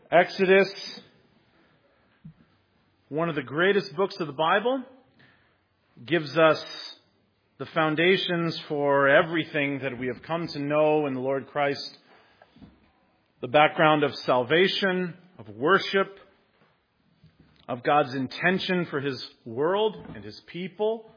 Exodus, one of the greatest books of the Bible, gives us the foundations for everything that we have come to know in the Lord Christ. The background of salvation, of worship, of God's intention for His world and His people.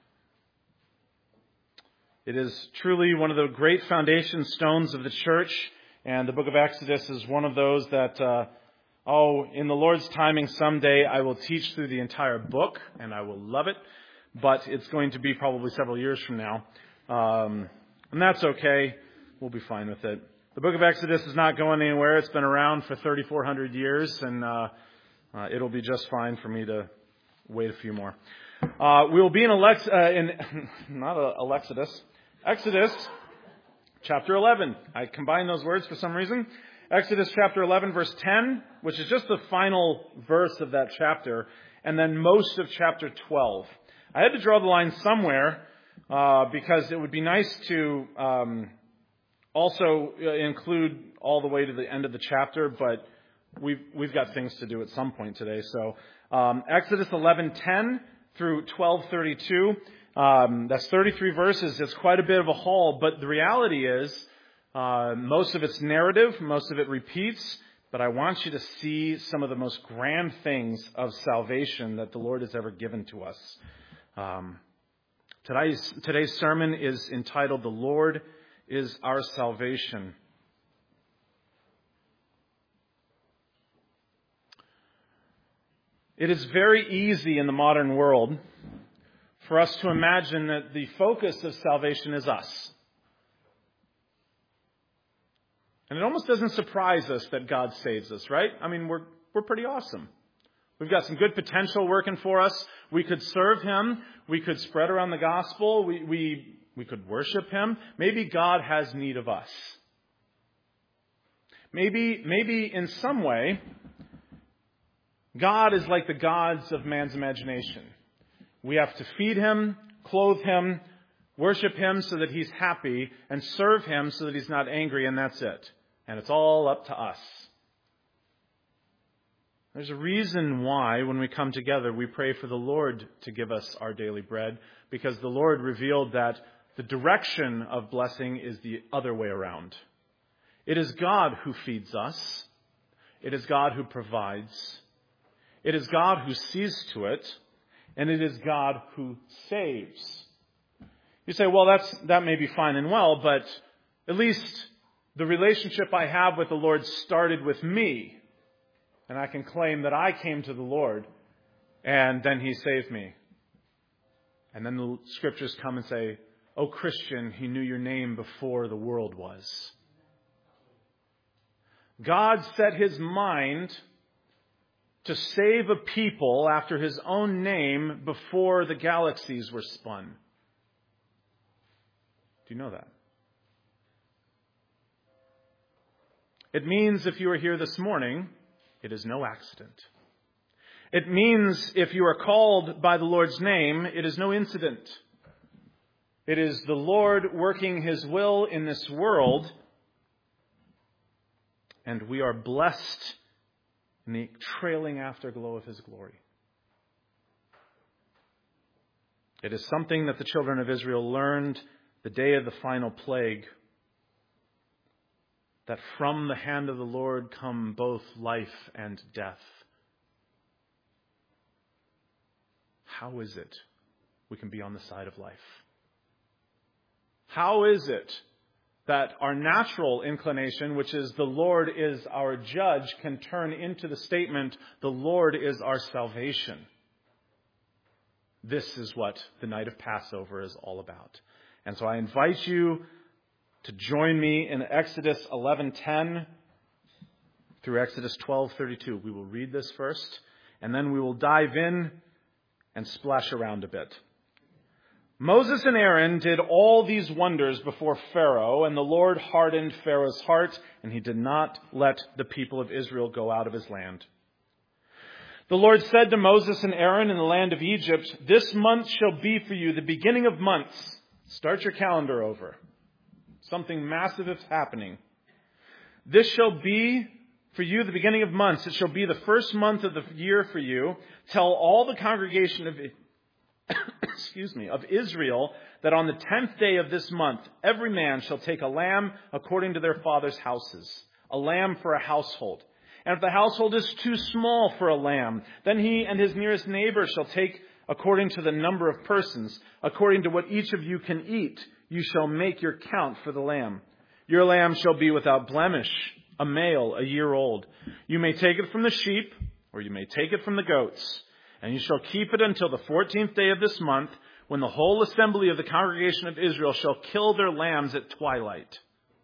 It is truly one of the great foundation stones of the church. And the book of Exodus is one of those that, in the Lord's timing someday, I will teach through the entire book, and I will love it. But it's going to be probably several years from now. And that's okay. We'll be fine with it. The book of Exodus is not going anywhere. It's been around for 3,400 years, and it'll be just fine for me to wait a few more. We will be in Exodus. Chapter 11. I combined those words for some reason. Exodus chapter 11, verse 10, which is just the final verse of that chapter, and then most of chapter 12. I had to draw the line somewhere because it would be nice to also include all the way to the end of the chapter, but we've got things to do at some point today. So Exodus 11:10 through 12:32. That's 33 verses. It's quite a bit of a haul, but the reality is most of it's narrative, most of it repeats, but I want you to see some of the most grand things of salvation that the Lord has ever given to us. Today's sermon is entitled, "The Lord is Our Salvation." It is very easy in the modern world for us to imagine that the focus of salvation is us. And it almost doesn't surprise us that God saves us, right? I mean, we're pretty awesome. We've got some good potential working for us. We could serve Him. We could spread around the gospel. We could worship Him. Maybe God has need of us. Maybe in some way, God is like the gods of man's imagination. We have to feed Him, clothe Him, worship Him so that He's happy, and serve Him so that He's not angry, and that's it. And it's all up to us. There's a reason why, when we come together, we pray for the Lord to give us our daily bread, because the Lord revealed that the direction of blessing is the other way around. It is God who feeds us. It is God who provides. It is God who sees to it. And it is God who saves. You say, well, that may be fine and well, but at least the relationship I have with the Lord started with me. And I can claim that I came to the Lord and then He saved me. And then the scriptures come and say, "Oh, Christian, He knew your name before the world was." God set His mind to save a people after His own name before the galaxies were spun. Do you know that? It means if you are here this morning, it is no accident. It means if you are called by the Lord's name, it is no incident. It is the Lord working His will in this world, and we are blessed in the trailing afterglow of His glory. It is something that the children of Israel learned the day of the final plague, that from the hand of the Lord come both life and death. How is it we can be on the side of life? How is it that our natural inclination, which is the Lord is our judge, can turn into the statement, the Lord is our salvation? This is what the night of Passover is all about. And so I invite you to join me in Exodus 11:10 through Exodus 12:32. We will read this first, and then we will dive in and splash around a bit. Moses and Aaron did all these wonders before Pharaoh, and the Lord hardened Pharaoh's heart, and he did not let the people of Israel go out of his land. The Lord said to Moses and Aaron in the land of Egypt, "This month shall be for you the beginning of months." Start your calendar over. Something massive is happening. "This shall be for you the beginning of months. It shall be the first month of the year for you. Tell all the congregation of of Israel that on the 10th day of this month, every man shall take a lamb according to their father's houses, a lamb for a household. And if the household is too small for a lamb, then he and his nearest neighbor shall take according to the number of persons, according to what each of you can eat. You shall make your count for the lamb. Your lamb shall be without blemish, a male, a year old. You may take it from the sheep, or you may take it from the goats. And you shall keep it until the 14th day of this month, when the whole assembly of the congregation of Israel shall kill their lambs at twilight.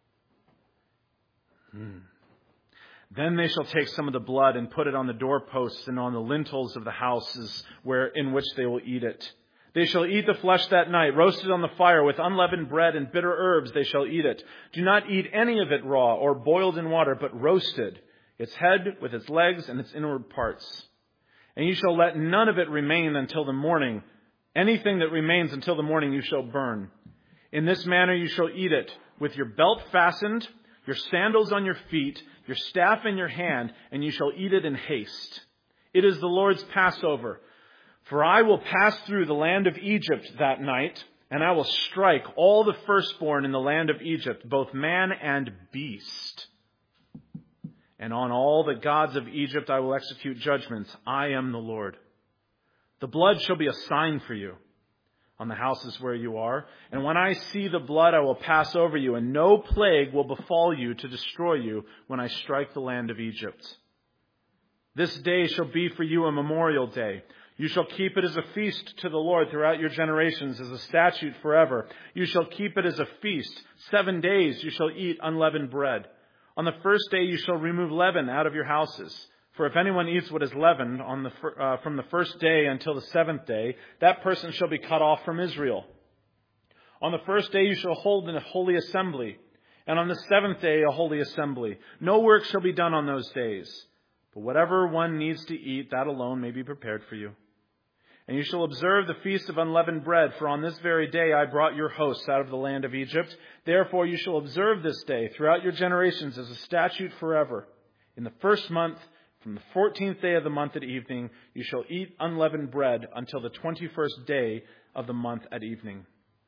Then they shall take some of the blood and put it on the doorposts and on the lintels of the houses in which they will eat it. They shall eat the flesh that night, roasted on the fire with unleavened bread and bitter herbs they shall eat it. Do not eat any of it raw or boiled in water, but roasted, its head with its legs and its inward parts. And you shall let none of it remain until the morning. Anything that remains until the morning you shall burn. In this manner you shall eat it, with your belt fastened, your sandals on your feet, your staff in your hand, and you shall eat it in haste. It is the Lord's Passover. For I will pass through the land of Egypt that night, and I will strike all the firstborn in the land of Egypt, both man and beast. And on all the gods of Egypt I will execute judgments. I am the Lord. The blood shall be a sign for you on the houses where you are. And when I see the blood, I will pass over you, and no plague will befall you to destroy you when I strike the land of Egypt. This day shall be for you a memorial day. You shall keep it as a feast to the Lord throughout your generations, as a statute forever. You shall keep it as a feast. 7 days you shall eat unleavened bread. On the first day you shall remove leaven out of your houses. For if anyone eats what is leavened from the first day until the 7th day, that person shall be cut off from Israel. On the first day you shall hold a holy assembly, and on the 7th day a holy assembly. No work shall be done on those days, but whatever one needs to eat, that alone may be prepared for you. And you shall observe the feast of unleavened bread, for on this very day I brought your hosts out of the land of Egypt. Therefore you shall observe this day throughout your generations as a statute forever. In the first month, from the 14th day of the month at evening, you shall eat unleavened bread until the 21st day of the month at evening.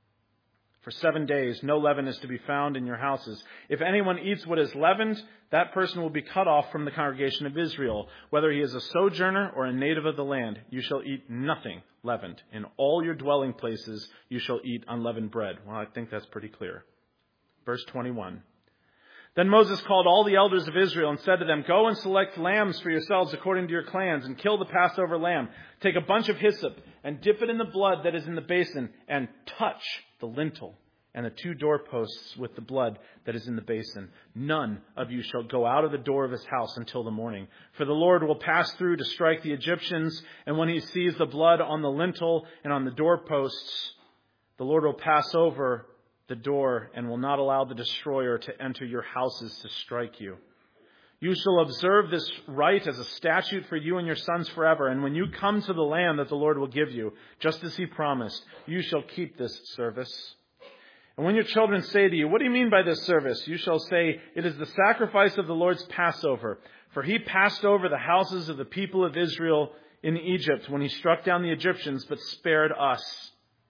For 7 days no leaven is to be found in your houses. If anyone eats what is leavened, that person will be cut off from the congregation of Israel. Whether he is a sojourner or a native of the land, you shall eat nothing leavened. In all your dwelling places you shall eat unleavened bread. Well, I think that's pretty clear. Verse 21. Then Moses called all the elders of Israel and said to them, Go and select lambs for yourselves according to your clans, and kill the Passover lamb. Take a bunch of hyssop and dip it in the blood that is in the basin, and touch the lintel and the 2 doorposts with the blood that is in the basin. None of you shall go out of the door of his house until the morning. For the Lord will pass through to strike the Egyptians, and when he sees the blood on the lintel and on the doorposts, the Lord will pass over the door and will not allow the destroyer to enter your houses to strike you. You shall observe this rite as a statute for you and your sons forever. And when you come to the land that the Lord will give you, just as he promised, you shall keep this service. And when your children say to you, What do you mean by this service? You shall say, It is the sacrifice of the Lord's Passover. For he passed over the houses of the people of Israel in Egypt when he struck down the Egyptians, but spared us.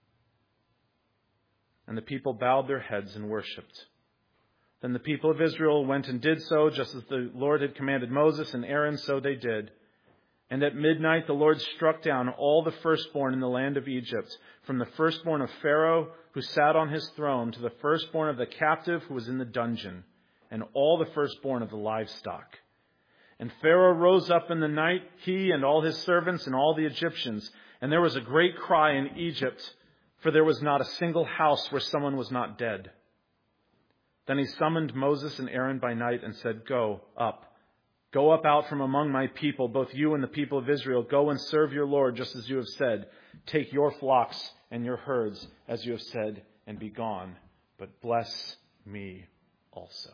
And the people bowed their heads and worshipped. Then the people of Israel went and did so, just as the Lord had commanded Moses and Aaron, so they did. And at midnight the Lord struck down all the firstborn in the land of Egypt, from the firstborn of Pharaoh, who sat on his throne, to the firstborn of the captive who was in the dungeon, and all the firstborn of the livestock. And Pharaoh rose up in the night, he and all his servants and all the Egyptians, and there was a great cry in Egypt, for there was not a single house where someone was not dead. Then he summoned Moses and Aaron by night and said, Go up out from among my people, both you and the people of Israel. Go and serve your Lord, just as you have said. Take your flocks and your herds, as you have said, and be gone. But bless me also.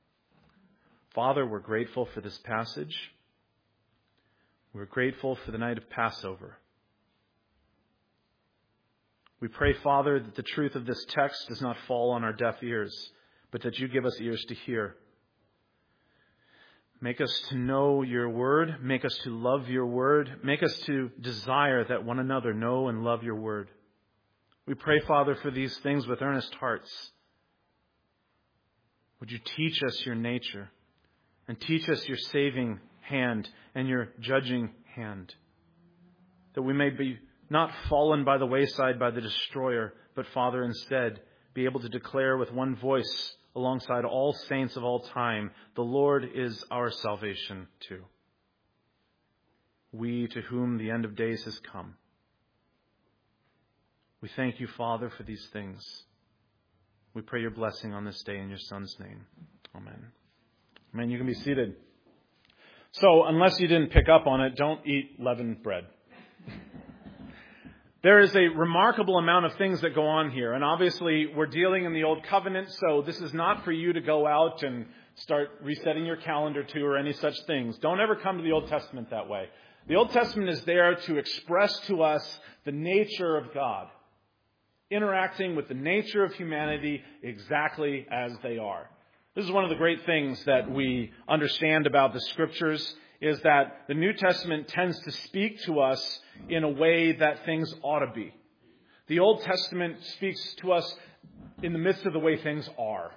Father, we're grateful for this passage. We're grateful for the night of Passover. We pray, Father, that the truth of this text does not fall on our deaf ears, but that you give us ears to hear. Make us to know your word. Make us to love your word. Make us to desire that one another know and love your word. We pray, Father, for these things with earnest hearts. Would you teach us your nature and teach us your saving hand and your judging hand, that we may be not fallen by the wayside by the destroyer, but, Father, instead be able to declare with one voice alongside all saints of all time, the Lord is our salvation too. We to whom the end of days has come. We thank you, Father, for these things. We pray your blessing on this day in your Son's name. Amen. Amen. You can be seated. So, unless you didn't pick up on it, don't eat leavened bread. There is a remarkable amount of things that go on here. And obviously, we're dealing in the Old Covenant, so this is not for you to go out and start resetting your calendar to or any such things. Don't ever come to the Old Testament that way. The Old Testament is there to express to us the nature of God, interacting with the nature of humanity exactly as they are. This is one of the great things that we understand about the Scriptures, is that the New Testament tends to speak to us in a way that things ought to be. The Old Testament speaks to us in the midst of the way things are.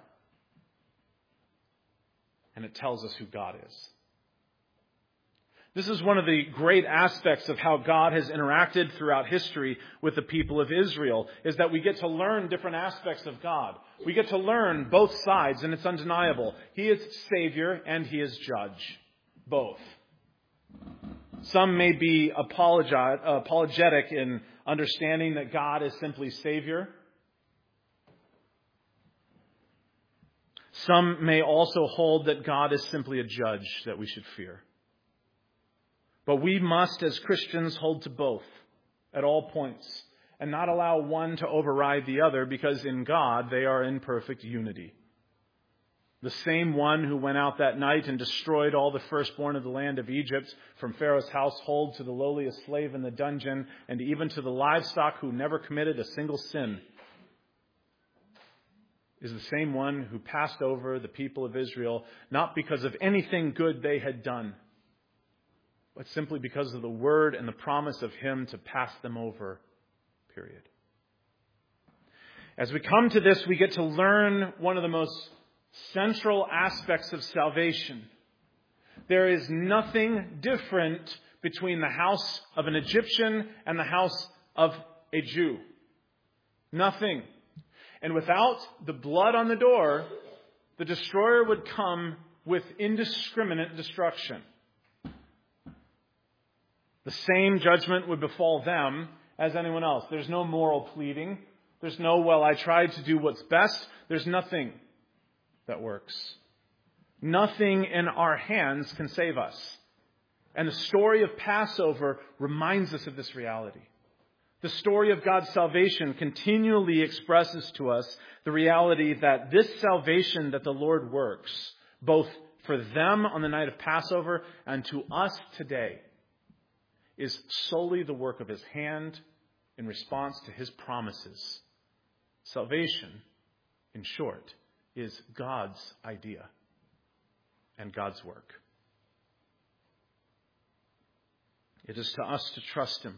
And it tells us who God is. This is one of the great aspects of how God has interacted throughout history with the people of Israel, is that we get to learn different aspects of God. We get to learn both sides, and it's undeniable. He is Savior and He is Judge. Both. Some may be apologetic in understanding that God is simply Savior. Some may also hold that God is simply a judge that we should fear. But we must, as Christians, hold to both at all points and not allow one to override the other, because in God they are in perfect unity. The same one who went out that night and destroyed all the firstborn of the land of Egypt, from Pharaoh's household to the lowliest slave in the dungeon, and even to the livestock who never committed a single sin, is the same one who passed over the people of Israel, not because of anything good they had done, but simply because of the word and the promise of Him to pass them over, period. As we come to this, we get to learn one of the most central aspects of salvation. There is nothing different between the house of an Egyptian and the house of a Jew. Nothing. And without the blood on the door, the destroyer would come with indiscriminate destruction. The same judgment would befall them as anyone else. There's no moral pleading. There's no, well, I tried to do what's best. There's nothing that works. Nothing in our hands can save us. And the story of Passover reminds us of this reality. The story of God's salvation continually expresses to us the reality that this salvation that the Lord works, both for them on the night of Passover and to us today, is solely the work of His hand in response to His promises. Salvation, in short, is God's idea and God's work. It is to us to trust Him.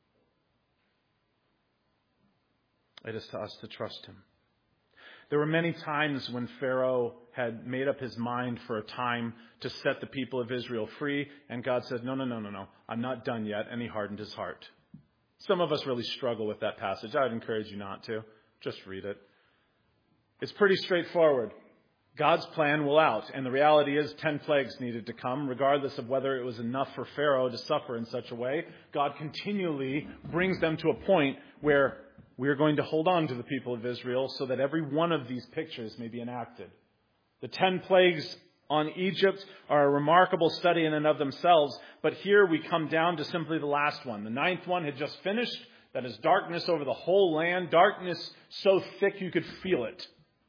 It is to us to trust Him. There were many times when Pharaoh had made up his mind for a time to set the people of Israel free, and God said, no, I'm not done yet, and He hardened His heart. Some of us really struggle with that passage. I would encourage you not to. Just read it. It's pretty straightforward. God's plan will out, and the reality is 10 plagues needed to come, regardless of whether it was enough for Pharaoh to suffer in such a way. God continually brings them to a point where we are going to hold on to the people of Israel so that every one of these pictures may be enacted. The 10 plagues on Egypt are a remarkable study in and of themselves, but here we come down to simply the last one. The 9th one had just finished. That is darkness over the whole land, darkness so thick you could feel it.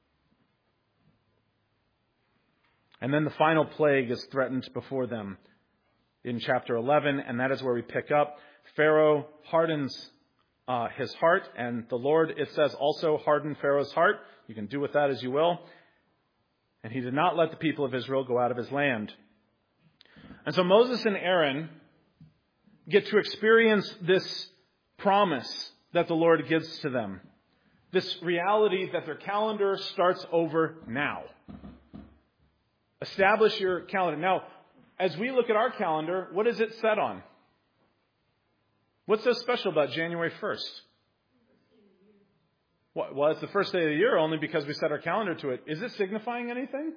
And then the final plague is threatened before them in chapter 11, and that is where we pick up. Pharaoh hardens his heart, and the Lord, it says, also hardened Pharaoh's heart. You can do with that as you will. And he did not let the people of Israel go out of his land. And so Moses and Aaron get to experience this promise that the Lord gives to them. This reality that their calendar starts over now. Establish your calendar. Now, as we look at our calendar, what is it set on? What's so special about January 1st? Well, it's the first day of the year only because we set our calendar to it. Is it signifying anything?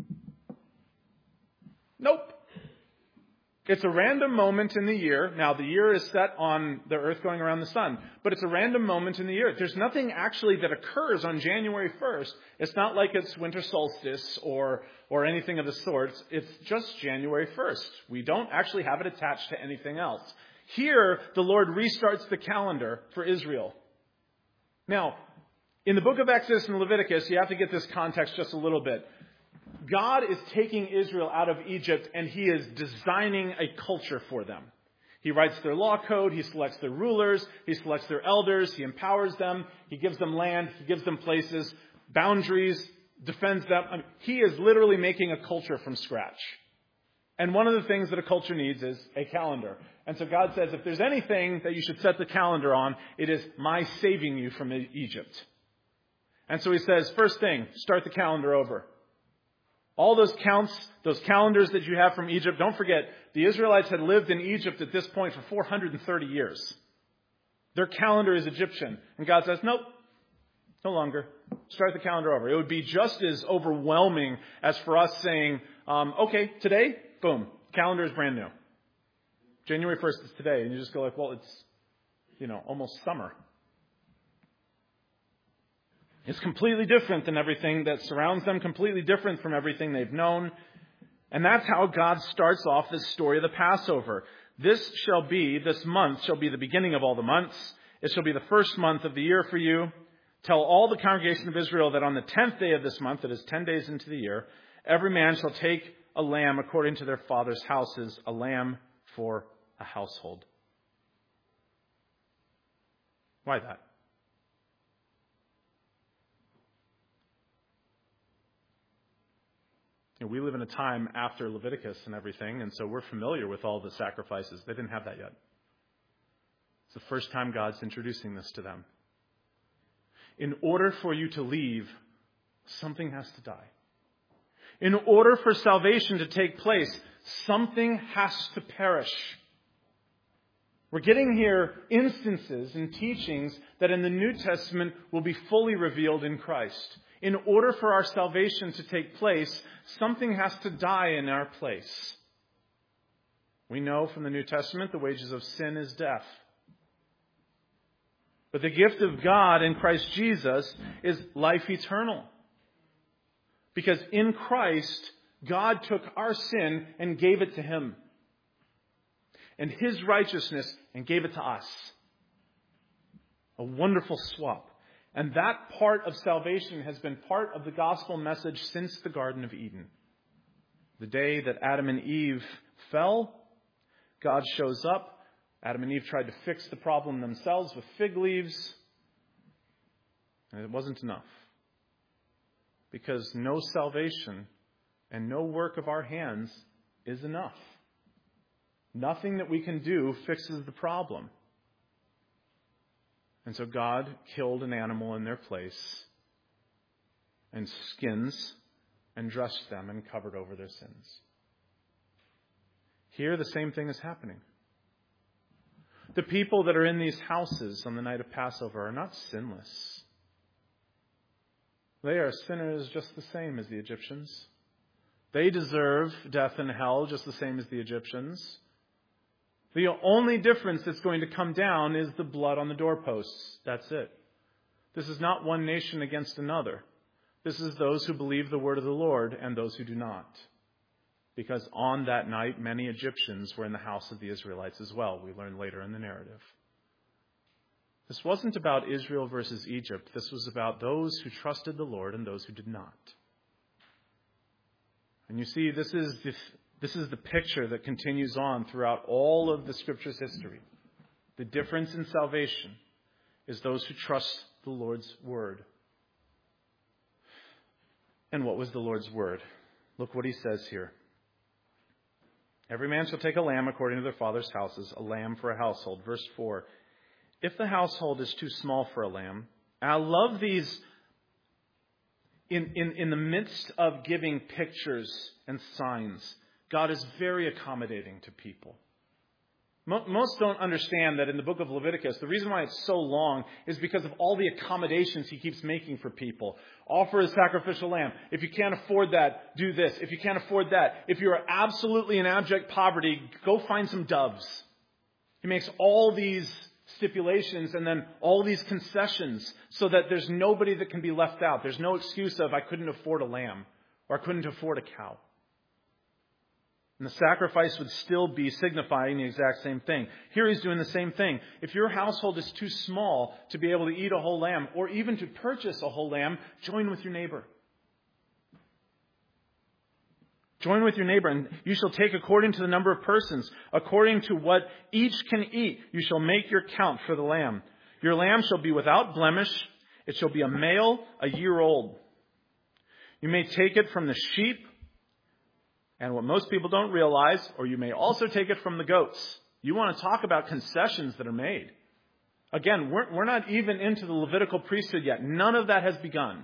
Nope. It's a random moment in the year. Now, the year is set on the earth going around the sun, but it's a random moment in the year. There's nothing actually that occurs on January 1st. It's not like it's winter solstice or anything of the sort. It's just January 1st. We don't actually have it attached to anything else. Here, the Lord restarts the calendar for Israel. Now, in the book of Exodus and Leviticus, you have to get this context just a little bit. God is taking Israel out of Egypt and He is designing a culture for them. He writes their law code. He selects their rulers. He selects their elders. He empowers them. He gives them land. He gives them places, boundaries, defends them. He is literally making a culture from scratch. And one of the things that a culture needs is a calendar. And so God says, if there's anything that you should set the calendar on, it is my saving you from Egypt. And so He says, first thing, start the calendar over. All those counts, those calendars that you have from Egypt, don't forget, the Israelites had lived in Egypt at this point for 430 years. Their calendar is Egyptian. And God says, nope, no longer. Start the calendar over. It would be just as overwhelming as for us saying, okay, today, boom, calendar is brand new. January 1st is today. And you just go like, well, it's, almost summer. It's completely different than everything that surrounds them, completely different from everything they've known. And that's how God starts off this story of the Passover. This month shall be the beginning of all the months. It shall be the first month of the year for you. Tell all the congregation of Israel that on the 10th day of this month, that is 10 days into the year, every man shall take a lamb according to their father's houses, a lamb for a household. Why that? We live in a time after Leviticus and everything, and so we're familiar with all the sacrifices. They didn't have that yet. It's the first time God's introducing this to them. In order for you to leave, something has to die. In order for salvation to take place, something has to perish. We're getting here instances and teachings that in the New Testament will be fully revealed in Christ. In order for our salvation to take place, something has to die in our place. We know from the New Testament the wages of sin is death. But the gift of God in Christ Jesus is life eternal. Because in Christ, God took our sin and gave it to Him. And His righteousness and gave it to us. A wonderful swap. And that part of salvation has been part of the gospel message since the Garden of Eden. The day that Adam and Eve fell, God shows up. Adam and Eve tried to fix the problem themselves with fig leaves. And it wasn't enough. Because no salvation and no work of our hands is enough. Nothing that we can do fixes the problem. And so God killed an animal in their place and skins and dressed them and covered over their sins. Here the same thing is happening. The people that are in these houses on the night of Passover are not sinless. They are sinners just the same as the Egyptians. They deserve death and hell just the same as the Egyptians. The only difference that's going to come down is the blood on the doorposts. That's it. This is not one nation against another. This is those who believe the word of the Lord and those who do not. Because on that night, many Egyptians were in the house of the Israelites as well. We learn later in the narrative. This wasn't about Israel versus Egypt. This was about those who trusted the Lord and those who did not. And you see, this is the picture that continues on throughout all of the Scripture's history. The difference in salvation is those who trust the Lord's word. And what was the Lord's word? Look what He says here. Every man shall take a lamb according to their father's houses, a lamb for a household. Verse 4. If the household is too small for a lamb, and I love these in the midst of giving pictures and signs, God is very accommodating to people. Most don't understand that in the book of Leviticus, the reason why it's so long is because of all the accommodations he keeps making for people. Offer a sacrificial lamb. If you can't afford that, do this. If you can't afford that, if you are absolutely in abject poverty, go find some doves. He makes all these stipulations and then all these concessions so that there's nobody that can be left out. There's no excuse of I couldn't afford a lamb or I couldn't afford a cow. And the sacrifice would still be signifying the exact same thing. Here he's doing the same thing. If your household is too small to be able to eat a whole lamb or even to purchase a whole lamb, join with your neighbor. Join with your neighbor, and you shall take according to the number of persons, according to what each can eat. You shall make your count for the lamb. Your lamb shall be without blemish. It shall be a male, a year old. You may take it from the sheep. And what most people don't realize, or you may also take it from the goats. You want to talk about concessions that are made. Again, we're not even into the Levitical priesthood yet. None of that has begun.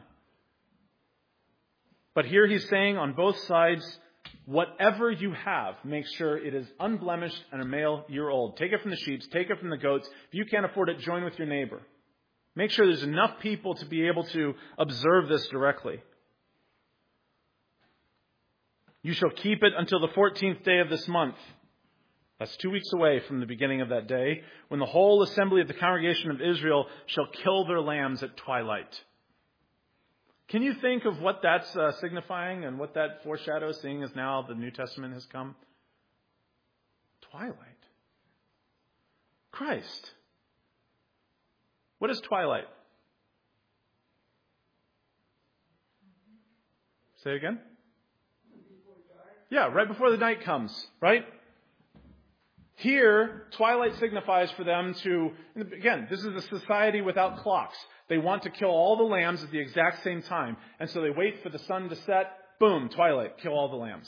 But here he's saying on both sides, whatever you have, make sure it is unblemished and a male year old. Take it from the sheep, take it from the goats. If you can't afford it, join with your neighbor. Make sure there's enough people to be able to observe this directly. You shall keep it until the 14th day of this month. That's 2 weeks away from the beginning of that day, when the whole assembly of the congregation of Israel shall kill their lambs at twilight. Can you think of what that's signifying and what that foreshadows, seeing as now the New Testament has come? Twilight. Christ. What is twilight? Say it again. Yeah, right before the night comes, right? Here, twilight signifies for them to, again, this is a society without clocks. They want to kill all the lambs at the exact same time. And so they wait for the sun to set. Boom, twilight, kill all the lambs.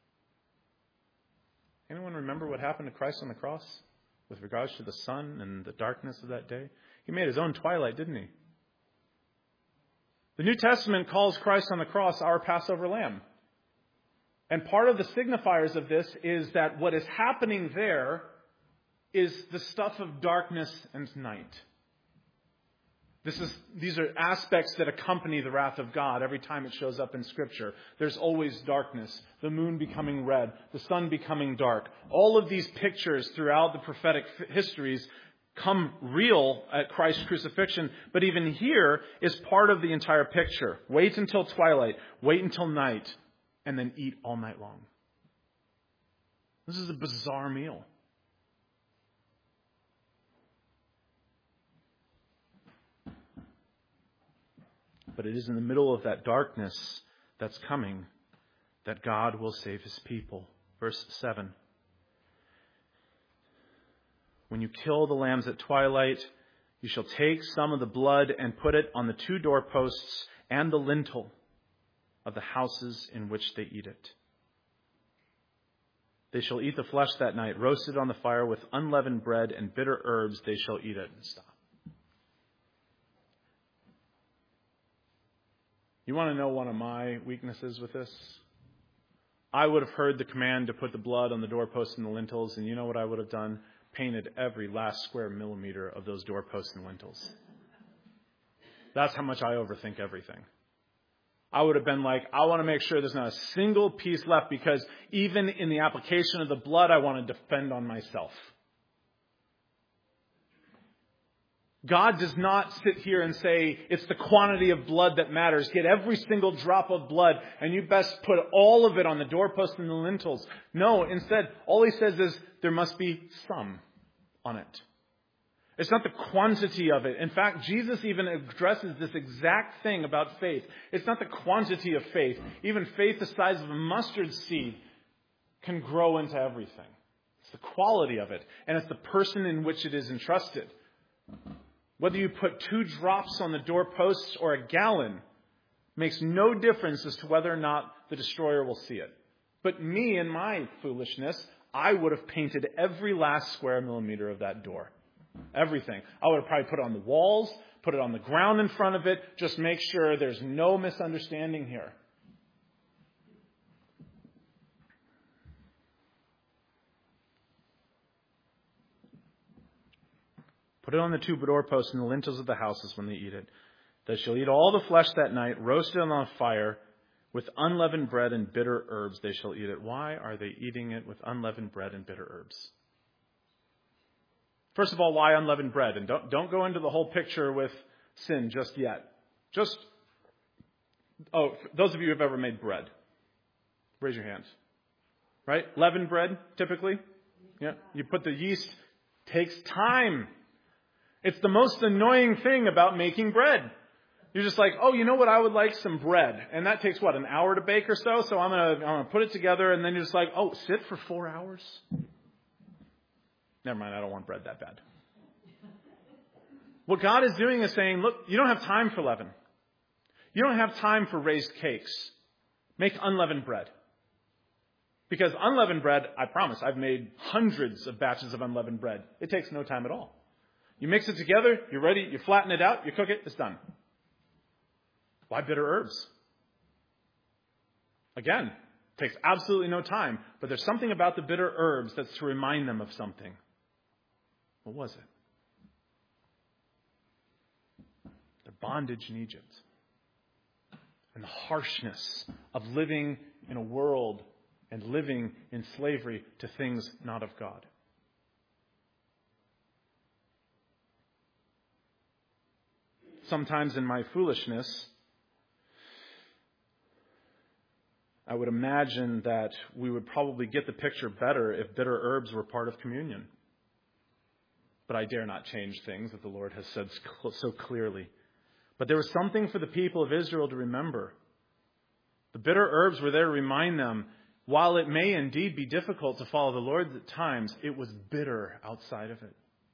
Anyone remember what happened to Christ on the cross with regards to the sun and the darkness of that day? He made his own twilight, didn't he? The New Testament calls Christ on the cross our Passover lamb. And part of the signifiers of this is that what is happening there is the stuff of darkness and night. These are aspects that accompany the wrath of God every time it shows up in Scripture. There's always darkness, the moon becoming red, the sun becoming dark. All of these pictures throughout the prophetic histories come real at Christ's crucifixion, but even here is part of the entire picture. Wait until twilight, wait until night, and then eat all night long. This is a bizarre meal. But it is in the middle of that darkness that's coming that God will save his people. Verse 7. When you kill the lambs at twilight, you shall take some of the blood and put it on the 2 doorposts and the lintel of the houses in which they eat it. They shall eat the flesh that night, roasted on the fire with unleavened bread and bitter herbs. They shall eat it. Stop. You want to know one of my weaknesses with this? I would have heard the command to put the blood on the doorposts and the lintels, and you know what I would have done? Painted every last square millimeter of those doorposts and lintels. That's how much I overthink everything. I would have been like, I want to make sure there's not a single piece left, because even in the application of the blood, I want to defend on myself. God does not sit here and say, it's the quantity of blood that matters. Get every single drop of blood, and you best put all of it on the doorpost and the lintels. No, instead, all he says is, there must be some on it. It's not the quantity of it. In fact, Jesus even addresses this exact thing about faith. It's not the quantity of faith. Even faith the size of a mustard seed can grow into everything. It's the quality of it, and it's the person in which it is entrusted. Whether you put 2 drops on the doorposts or a gallon makes no difference as to whether or not the destroyer will see it. But me and my foolishness, I would have painted every last square millimeter of that door. Everything. I would have probably put it on the walls, put it on the ground in front of it, just make sure there's no misunderstanding here. Put it on the two doorposts and the lintels of the houses when they eat it. They shall eat all the flesh that night, roasted on a fire, with unleavened bread and bitter herbs they shall eat it. Why are they eating it with unleavened bread and bitter herbs? First of all, why unleavened bread? And don't go into the whole picture with sin just yet. Those of you who have ever made bread, raise your hands. Right? Leavened bread, typically. Yeah. You put the yeast. Takes time. It's the most annoying thing about making bread. You're just like, oh, you know what? I would like some bread. And that takes, an hour to bake or so? So I'm gonna put it together. And then you're just like, oh, sit for 4 hours? Never mind, I don't want bread that bad. What God is doing is saying, look, you don't have time for leaven. You don't have time for raised cakes. Make unleavened bread. Because unleavened bread, I promise, I've made hundreds of batches of unleavened bread. It takes no time at all. You mix it together, you're ready, you flatten it out, you cook it, it's done. Why bitter herbs? Again, takes absolutely no time, but there's something about the bitter herbs that's to remind them of something. What was it? The bondage in Egypt. And the harshness of living in a world and living in slavery to things not of God. Sometimes in my foolishness, I would imagine that we would probably get the picture better if bitter herbs were part of communion. But I dare not change things that the Lord has said so clearly. But there was something for the people of Israel to remember. The bitter herbs were there to remind them, while it may indeed be difficult to follow the Lord at times, it was bitter outside of it.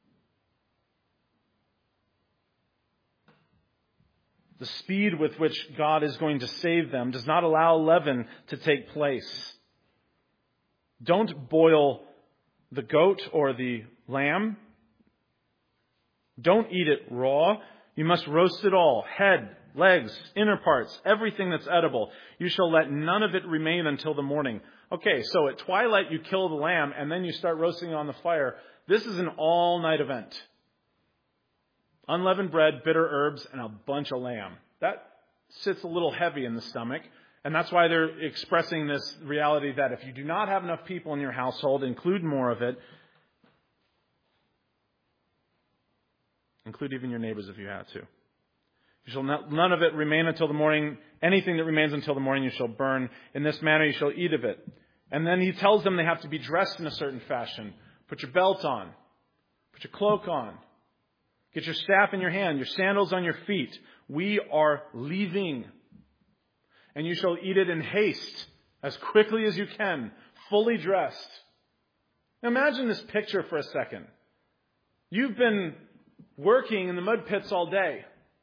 The speed with which God is going to save them does not allow leaven to take place. Don't boil the goat or the lamb. Don't eat it raw. You must roast it all. Head, legs, inner parts, everything that's edible. You shall let none of it remain until the morning. Okay, so at twilight you kill the lamb and then you start roasting it on the fire. This is an all-night event. Unleavened bread, bitter herbs, and a bunch of lamb. That sits a little heavy in the stomach. And that's why they're expressing this reality that if you do not have enough people in your household, include more of it. Include even your neighbors if you have to. You shall none of it remain until the morning. Anything that remains until the morning you shall burn. In this manner you shall eat of it. And then he tells them they have to be dressed in a certain fashion. Put your belt on. Put your cloak on. Get your staff in your hand, your sandals on your feet. We are leaving. And you shall eat it in haste, as quickly as you can, fully dressed. Now imagine this picture for a second. You've been working in the mud pits all day.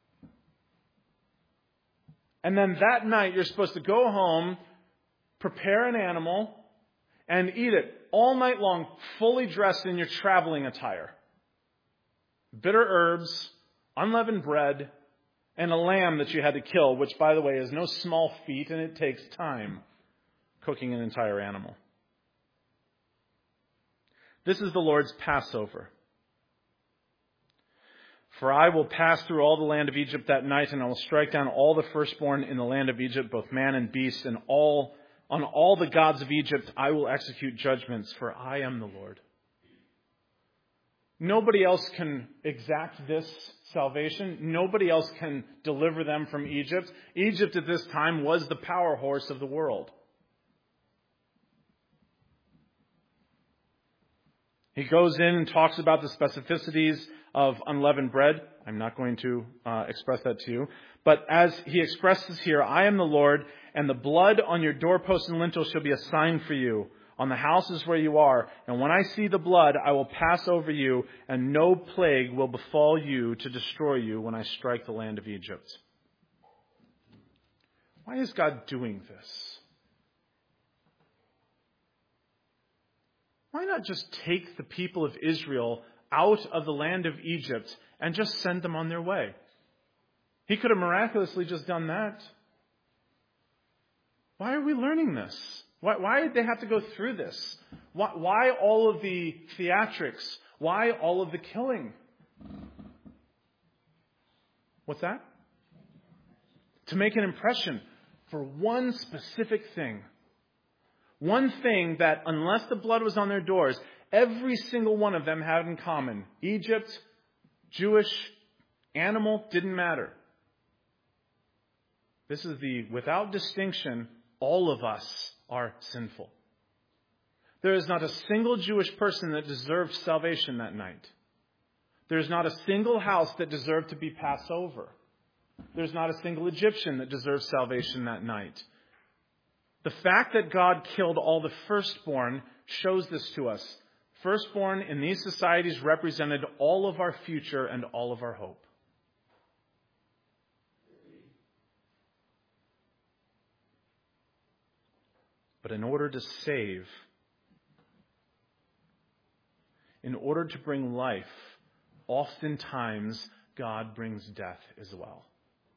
And then that night you're supposed to go home, prepare an animal, and eat it all night long, fully dressed in your traveling attire. Bitter herbs, unleavened bread, and a lamb that you had to kill, which, by the way, is no small feat, and it takes time cooking an entire animal. This is the Lord's Passover. For I will pass through all the land of Egypt that night, and I will strike down all the firstborn in the land of Egypt, both man and beast, and on all the gods of Egypt I will execute judgments, for I am the Lord. Nobody else can exact this salvation. Nobody else can deliver them from Egypt. Egypt at this time was the power horse of the world. He goes in and talks about the specificities of unleavened bread. I'm not going to express that to you. But as he expresses here, I am the Lord, and the blood on your doorposts and lintels shall be a sign for you on the houses where you are. And when I see the blood, I will pass over you, and no plague will befall you to destroy you when I strike the land of Egypt. Why is God doing this? why not just take the people of Israel out of the land of Egypt and just send them on their way? He could have miraculously just done that. Why are we learning this? Why did they have to go through this? Why all of the theatrics? Why all of the killing? What's that? To make an impression for one specific thing. One thing that, unless the blood was on their doors, every single one of them had in common. Egypt, Jewish, animal, didn't matter. This is without distinction, all of us are sinful. There is not a single Jewish person that deserved salvation that night. There's not a single house that deserved to be passed over. There's not a single Egyptian that deserves salvation that night. The fact that God killed all the firstborn shows this to us. Firstborn in these societies represented all of our future and all of our hope. But in order to save, in order to bring life, oftentimes God brings death as well.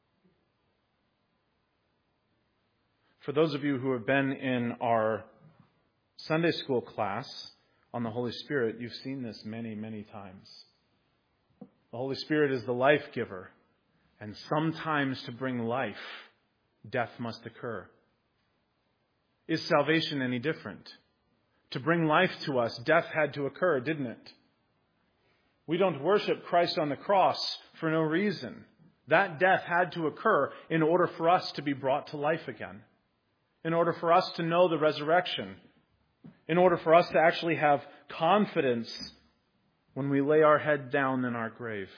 For those of you who have been in our Sunday school class on the Holy Spirit, you've seen this many, many times. The Holy Spirit is the life giver, and sometimes to bring life, death must occur. Is salvation any different? To bring life to us, death had to occur, didn't it? We don't worship Christ on the cross for no reason. That death had to occur in order for us to be brought to life again. In order for us to know the resurrection. In order for us to actually have confidence when we lay our head down in our grave.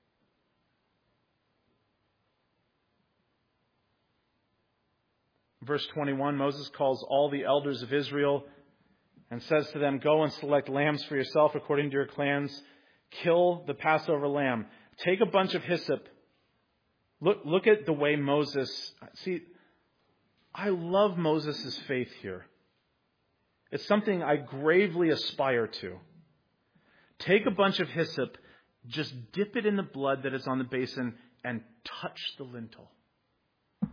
Verse 21, Moses calls all the elders of Israel and says to them, go and select lambs for yourself according to your clans. Kill the Passover lamb. Take a bunch of hyssop. Look at the way Moses... See, I love Moses' faith here. It's something I gravely aspire to. Take a bunch of hyssop, just dip it in the blood that is on the basin, and touch the lintel. I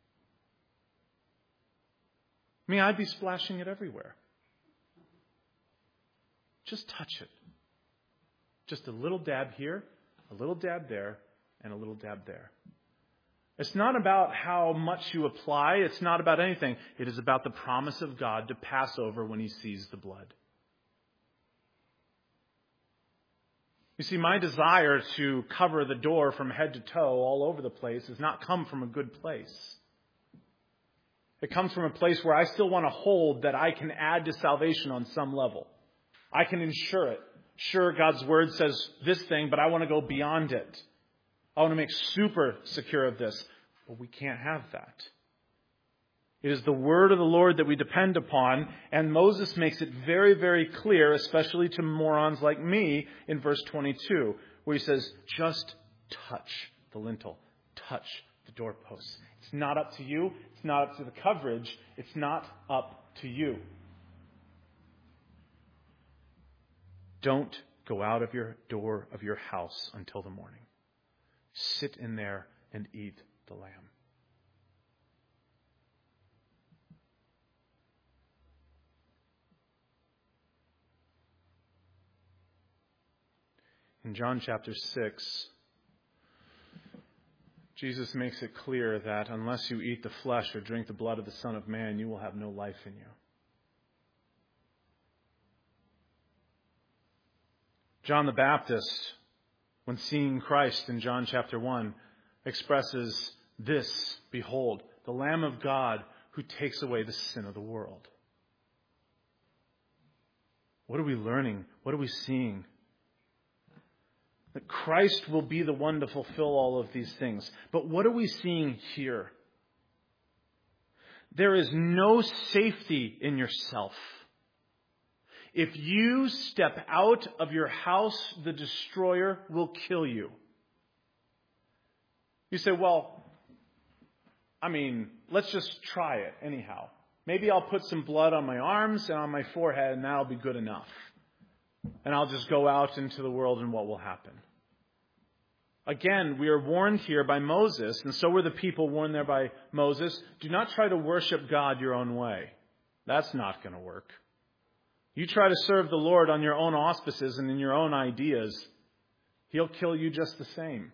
mean, I'd be splashing it everywhere. Just touch it. Just a little dab here, a little dab there, and a little dab there. It's not about how much you apply. It's not about anything. It is about the promise of God to pass over when He sees the blood. You see, my desire to cover the door from head to toe all over the place does not come from a good place. It comes from a place where I still want to hold that I can add to salvation on some level. I can ensure it. Sure, God's Word says this thing, but I want to go beyond it. I want to make super secure of this. But we can't have that. It is the word of the Lord that we depend upon, and Moses makes it very, very clear, especially to morons like me, in verse 22, where he says, just touch the lintel, touch the doorposts. It's not up to you. It's not up to the coverage. It's not up to you. Don't go out of your door of your house until the morning. Sit in there and eat the lamb. In John chapter 6, Jesus makes it clear that unless you eat the flesh or drink the blood of the Son of Man, you will have no life in you. John the Baptist, when seeing Christ in John chapter 1, expresses this, behold, the Lamb of God who takes away the sin of the world. What are we learning? What are we seeing? That Christ will be the one to fulfill all of these things. But what are we seeing here? There is no safety in yourself. If you step out of your house, the destroyer will kill you. You say, well, let's just try it anyhow. Maybe I'll put some blood on my arms and on my forehead and that'll be good enough. and I'll just go out into the world and what will happen. Again, we are warned here by Moses, and so were the people warned there by Moses. Do not try to worship God your own way. That's not going to work. You try to serve the Lord on your own auspices and in your own ideas, He'll kill you just the same.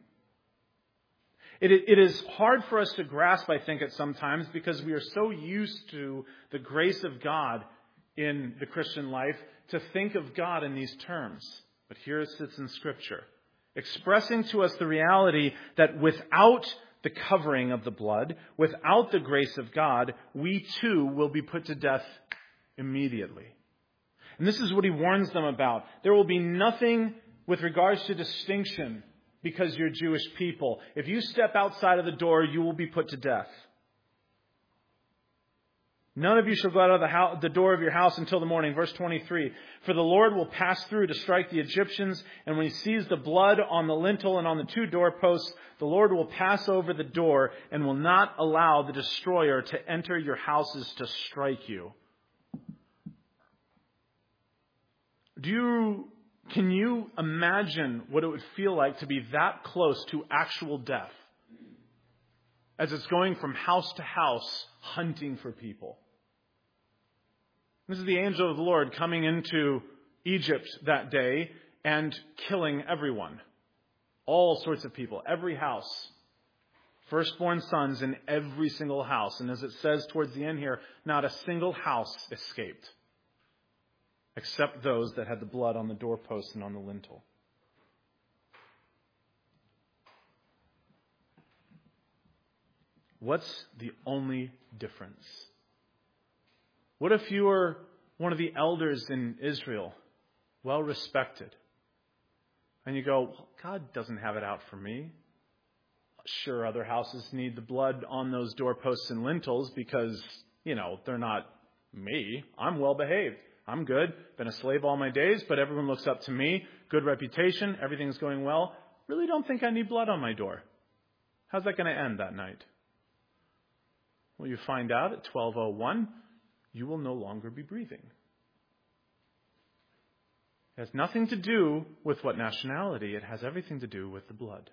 It is hard for us to grasp, I think, at some times because we are so used to the grace of God in the Christian life to think of God in these terms. But here it sits in Scripture, expressing to us the reality that without the covering of the blood, without the grace of God, we too will be put to death immediately. And this is what he warns them about. There will be nothing with regards to distinction because you're Jewish people. If you step outside of the door, you will be put to death. None of you shall go out of the door of your house until the morning. Verse 23. For the Lord will pass through to strike the Egyptians, and when he sees the blood on the lintel and on the 2 doorposts, the Lord will pass over the door and will not allow the destroyer to enter your houses to strike you. Can you imagine what it would feel like to be that close to actual death as it's going from house to house hunting for people? This is the angel of the Lord coming into Egypt that day and killing everyone. All sorts of people, every house. Firstborn sons in every single house. And as it says towards the end here, not a single house escaped, except those that had the blood on the doorpost and on the lintel. What's the only difference? What if you were one of the elders in Israel, well respected, and you go, well, God doesn't have it out for me. Sure, other houses need the blood on those doorposts and lintels because, they're not me. I'm well behaved. I'm good. Been a slave all my days, but everyone looks up to me. Good reputation. Everything's going well. Really don't think I need blood on my door. How's that going to end that night? Well, you find out at 12:01, you will no longer be breathing. It has nothing to do with what nationality. It has everything to do with the blood.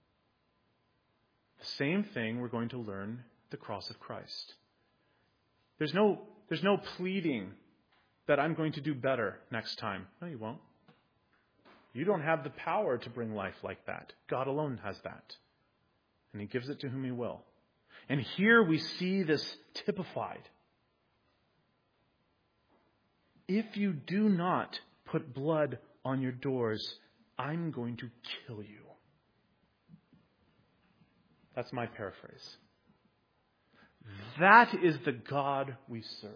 The same thing we're going to learn at the cross of Christ. There's no pleading that I'm going to do better next time. No, you won't. You don't have the power to bring life like that. God alone has that. And he gives it to whom he will. And here we see this typified. If you do not put blood on your doors, I'm going to kill you. That's my paraphrase. That is the God we serve.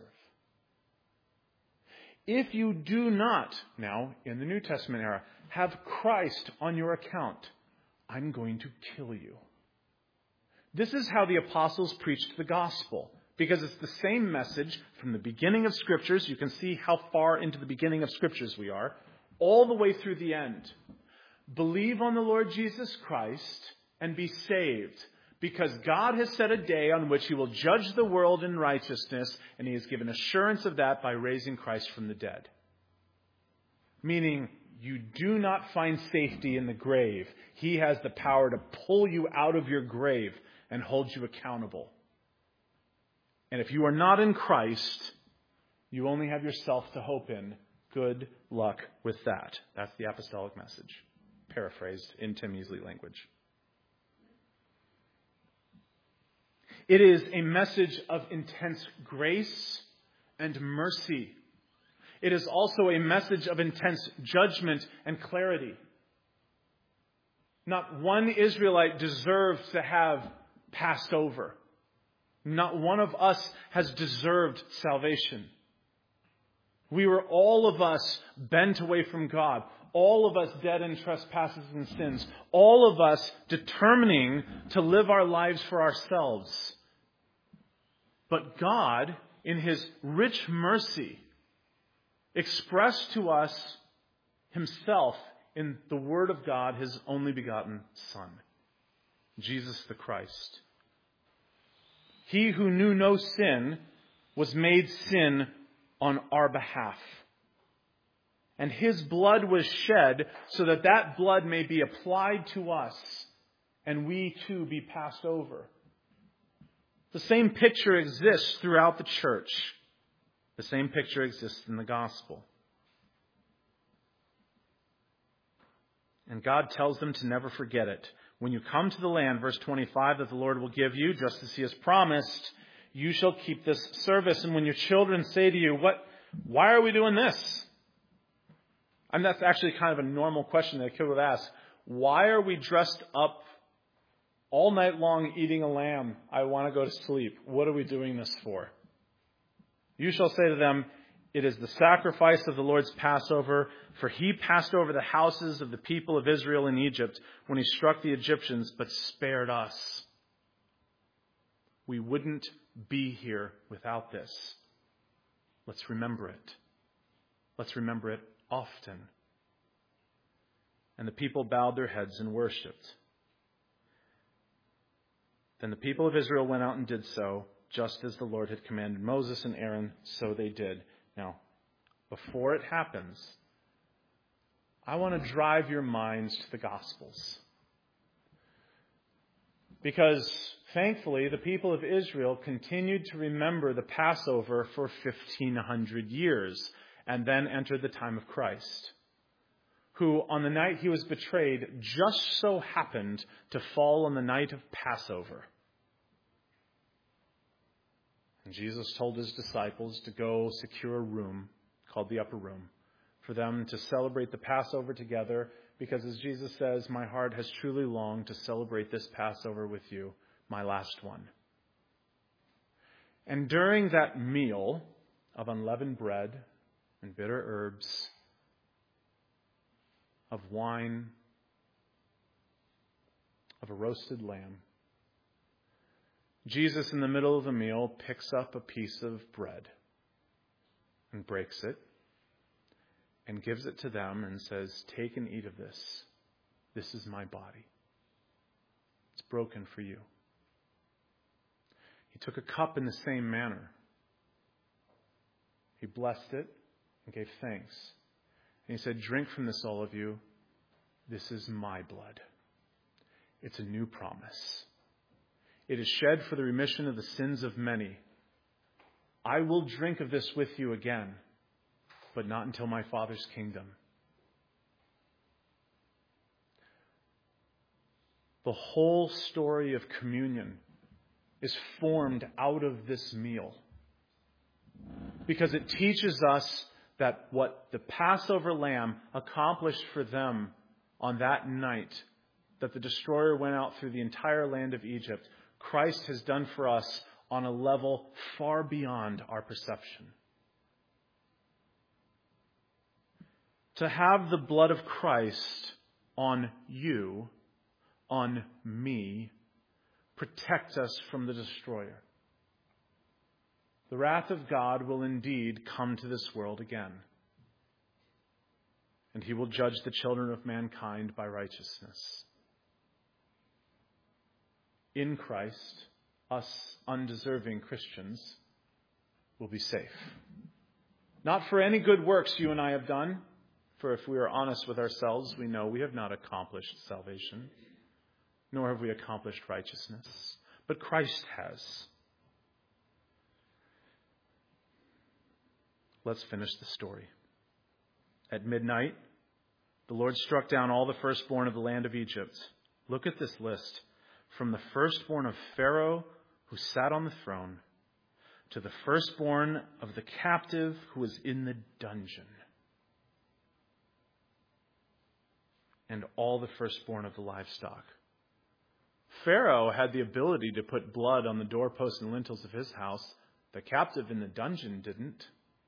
If you do not, now in the New Testament era, have Christ on your account, I'm going to kill you. This is how the apostles preached the gospel, because it's the same message from the beginning of Scriptures. You can see how far into the beginning of Scriptures we are, all the way through the end. Believe on the Lord Jesus Christ and be saved, because God has set a day on which he will judge the world in righteousness, and he has given assurance of that by raising Christ from the dead. Meaning, you do not find safety in the grave. He has the power to pull you out of your grave and hold you accountable. And if you are not in Christ, you only have yourself to hope in. Good luck with that. That's the apostolic message, paraphrased in Tim Easley language. It is a message of intense grace and mercy. It is also a message of intense judgment and clarity. Not one Israelite deserves to have passed over. Not one of us has deserved salvation. We were all of us bent away from God. All of us dead in trespasses and sins. All of us determining to live our lives for ourselves. But God, in his rich mercy, expressed to us himself in the Word of God, his only begotten Son, Jesus the Christ. He who knew no sin was made sin on our behalf. And his blood was shed so that that blood may be applied to us and we too be passed over. The same picture exists throughout the church. The same picture exists in the gospel. And God tells them to never forget it. When you come to the land, verse 25, that the Lord will give you, just as he has promised, you shall keep this service. And when your children say to you, why are we doing this? And that's actually kind of a normal question that a kid would ask. Why are we dressed up all night long eating a lamb? I want to go to sleep. What are we doing this for? You shall say to them, it is the sacrifice of the Lord's Passover, for he passed over the houses of the people of Israel in Egypt when he struck the Egyptians, but spared us. We wouldn't be here without this. Let's remember it. Let's remember it often. And the people bowed their heads and worshipped. Then the people of Israel went out and did so, just as the Lord had commanded Moses and Aaron, so they did. Now, before it happens, I want to drive your minds to the Gospels. Because, thankfully, the people of Israel continued to remember the Passover for 1,500 years, and then entered the time of Christ, who, on the night he was betrayed, just so happened to fall on the night of Passover. And Jesus told his disciples to go secure a room called the Upper Room for them to celebrate the Passover together, because as Jesus says, my heart has truly longed to celebrate this Passover with you, my last one. And during that meal of unleavened bread and bitter herbs, of wine, of a roasted lamb, Jesus, in the middle of the meal, picks up a piece of bread and breaks it and gives it to them and says, take and eat of this. This is my body. It's broken for you. He took a cup in the same manner. He blessed it and gave thanks. And he said, drink from this, all of you. This is my blood. It's a new promise. It is shed for the remission of the sins of many. I will drink of this with you again, but not until my Father's kingdom. The whole story of communion is formed out of this meal, because it teaches us that what the Passover lamb accomplished for them on that night, that the destroyer went out through the entire land of Egypt, Christ has done for us on a level far beyond our perception. To have the blood of Christ on you, on me, protect us from the destroyer. The wrath of God will indeed come to this world again, and he will judge the children of mankind by righteousness. In Christ, us undeserving Christians will be safe. Not for any good works you and I have done, for if we are honest with ourselves, we know we have not accomplished salvation, nor have we accomplished righteousness, but Christ has. Let's finish the story. At midnight, the Lord struck down all the firstborn of the land of Egypt. Look at this list. From the firstborn of Pharaoh, who sat on the throne, to the firstborn of the captive who was in the dungeon, and all the firstborn of the livestock. Pharaoh had the ability to put blood on the doorposts and lintels of his house. The captive in the dungeon didn't.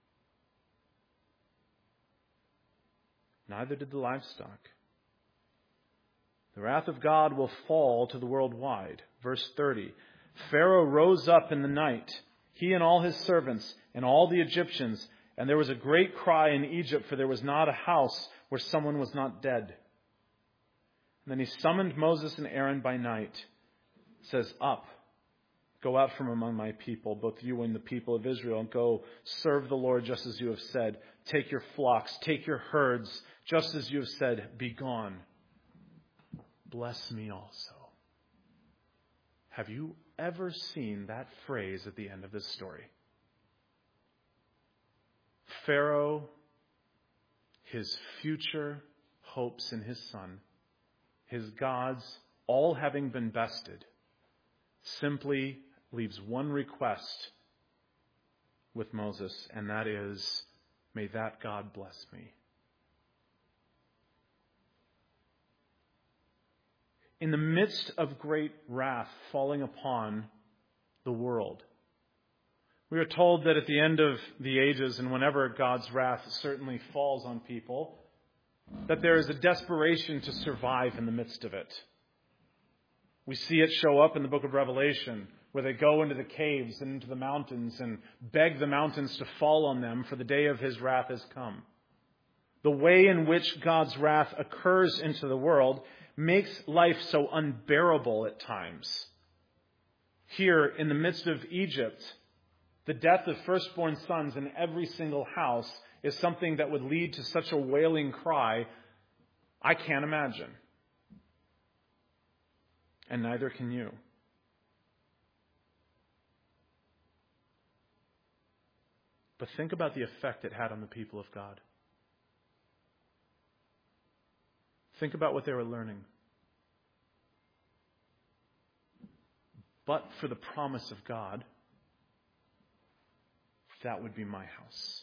Neither did the livestock. The wrath of God will fall to the world wide. Verse 30. Pharaoh rose up in the night, he and all his servants and all the Egyptians, and there was a great cry in Egypt, for there was not a house where someone was not dead. And then he summoned Moses and Aaron by night. It says, up, Go out from among my people, both you and the people of Israel, and go serve the Lord just as you have said. Take your flocks, take your herds, just as you have said, be gone. Bless me also. Have you ever seen that phrase at the end of this story? Pharaoh, his future hopes in his son, his gods, all having been bested, simply leaves one request with Moses, and that is, may that God bless me. In the midst of great wrath falling upon the world, we are told that at the end of the ages, and whenever God's wrath certainly falls on people, that there is a desperation to survive in the midst of it. We see it show up in the book of Revelation, where they go into the caves and into the mountains and beg the mountains to fall on them, for the day of his wrath has come. The way in which God's wrath occurs into the world makes life so unbearable at times. Here, in the midst of Egypt, the death of firstborn sons in every single house is something that would lead to such a wailing cry, I can't imagine. And neither can you. But think about the effect it had on the people of God. Think about what they were learning. But for the promise of God, that would be my house.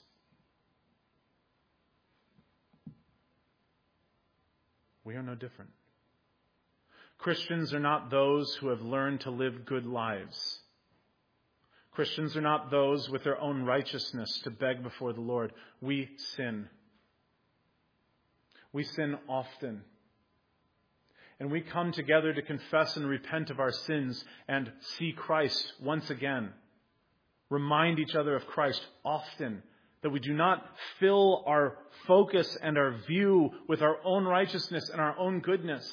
We are no different. Christians are not those who have learned to live good lives. Christians are not those with their own righteousness to beg before the Lord. We sin. We sin often. And we come together to confess and repent of our sins and see Christ once again. Remind each other of Christ often, that we do not fill our focus and our view with our own righteousness and our own goodness.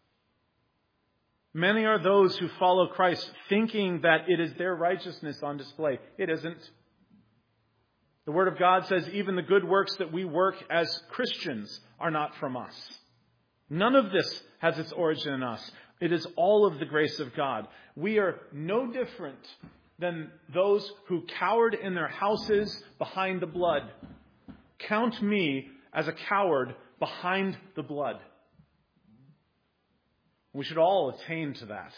Many are those who follow Christ thinking that it is their righteousness on display. It isn't. The Word of God says even the good works that we work as Christians are not from us. None of this has its origin in us. It is all of the grace of God. We are no different than those who cowered in their houses behind the blood. Count me as a coward behind the blood. We should all attain to that.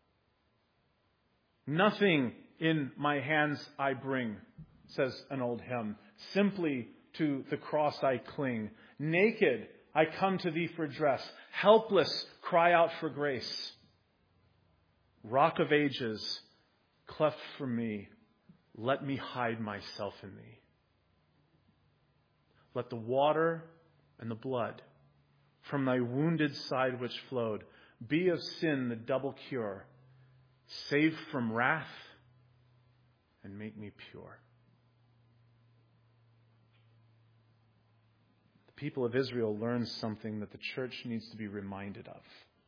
Nothing in my hands I bring, says an old hymn. Simply to the cross I cling. Naked I come to thee for dress. Helpless cry out for grace. Rock of ages, cleft for me, let me hide myself in thee. Let the water and the blood from thy wounded side which flowed be of sin the double cure, save from wrath and make me pure. The people of Israel learned something that the church needs to be reminded of.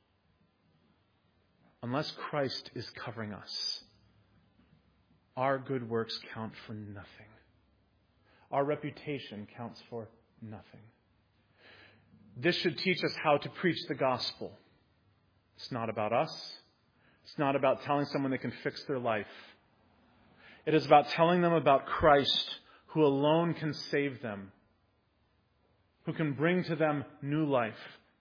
Unless Christ is covering us, our good works count for nothing. Our reputation counts for nothing. This should teach us how to preach the gospel. It's not about us. It's not about telling someone they can fix their life. It is about telling them about Christ, who alone can save them, who can bring to them new life,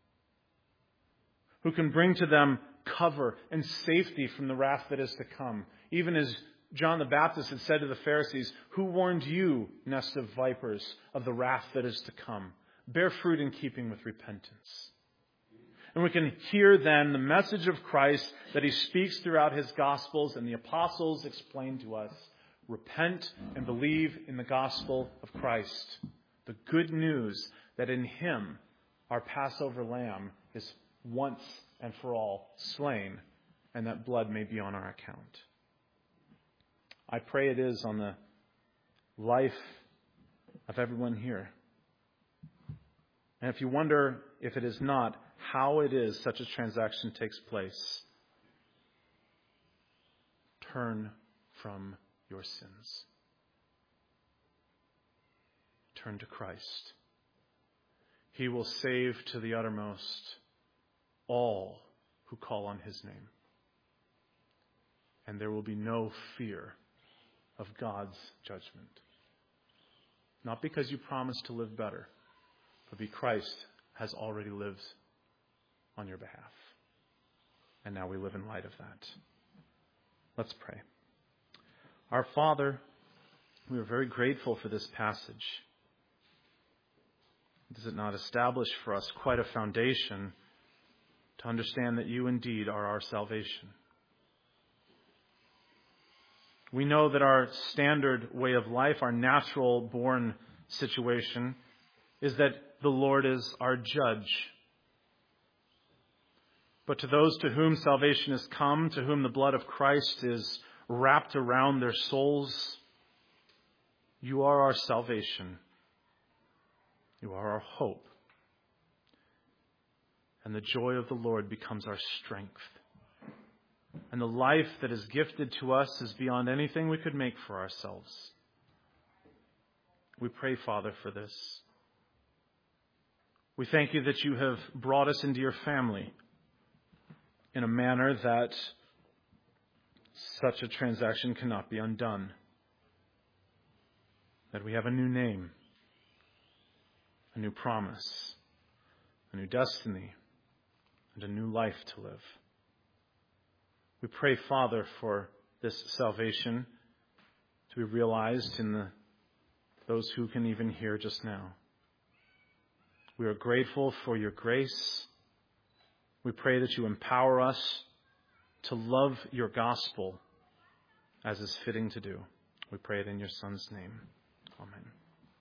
who can bring to them cover and safety from the wrath that is to come. Even as John the Baptist had said to the Pharisees, who warned you, nest of vipers, of the wrath that is to come? Bear fruit in keeping with repentance. And we can hear then the message of Christ that he speaks throughout his Gospels and the apostles explain to us. Repent and believe in the gospel of Christ. The good news that in him our Passover lamb is once and for all slain, and that blood may be on our account. I pray it is on the life of everyone here. And if you wonder if it is not, how it is such a transaction takes place, turn from your sins. Turn to Christ. He will save to the uttermost all who call on his name. And there will be no fear of God's judgment. Not because you promised to live better, but because Christ has already lived on your behalf. And now we live in light of that. Let's pray. Our Father, we are very grateful for this passage. Does it not establish for us quite a foundation to understand that you indeed are our salvation? We know that our standard way of life, our natural born situation, is that the Lord is our judge. But to those to whom salvation has come, to whom the blood of Christ is wrapped around their souls, you are our salvation. You are our hope. And the joy of the Lord becomes our strength. And the life that is gifted to us is beyond anything we could make for ourselves. We pray, Father, for this. We thank you that you have brought us into your family in a manner that such a transaction cannot be undone. That we have a new name, a new promise, a new destiny, and a new life to live. We pray, Father, for this salvation to be realized in those who can even hear just now. We are grateful for your grace. We pray that you empower us to love your gospel as is fitting to do. We pray it in your Son's name. Amen.